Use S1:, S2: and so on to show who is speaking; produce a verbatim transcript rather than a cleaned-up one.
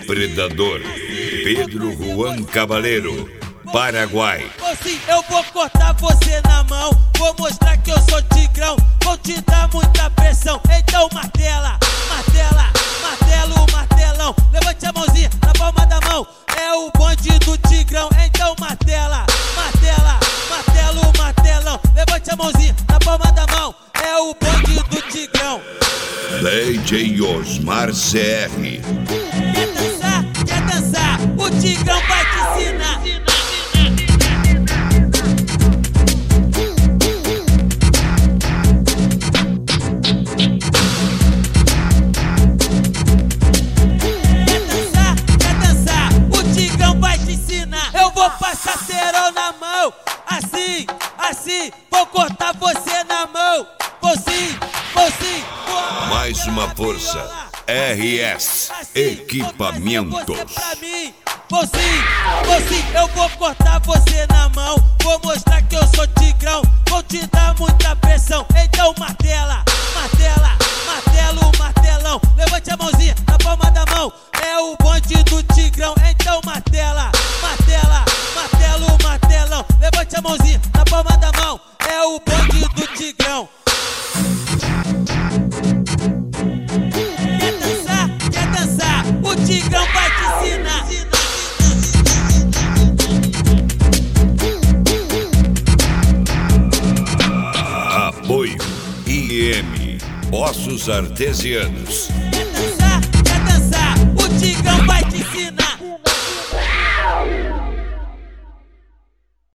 S1: Depredador, Pedro Juan Cabaleiro, Paraguai.
S2: Sim, eu vou cortar você na mão, vou mostrar que eu sou tigrão, vou te dar muita pressão. Então martela, martela, martelo, martelão. Levante a mãozinha na palma da mão, é o bonde do tigrão. Então martela, martela, martelo, martelão. Levante a mãozinha na palma da mão, é o bonde do tigrão.
S1: D J Osmar C R.
S2: Quer dançar? Quer dançar? O tigrão vai te ensinar. Eu vou passar cerol na mão, assim, assim, vou cortar você na mão, vou sim, vou sim, vou.
S1: Mais uma força, R S Equipamentos.
S2: Vou sim, vou sim, eu vou cortar você na mão, vou mostrar que eu sou tigrão, vou te dar muita pressão. Então martela, martela, martelo, martelão. Levante a mãozinha na palma da mão, é o bonde do tigrão. Então martela, martela, martelo, martelão. Levante a mãozinha na palma da mão, é o bonde do tigrão. Quer dançar? Quer dançar? O tigrão vai te ensinar.
S1: Apoio I M Ossos Artesianos.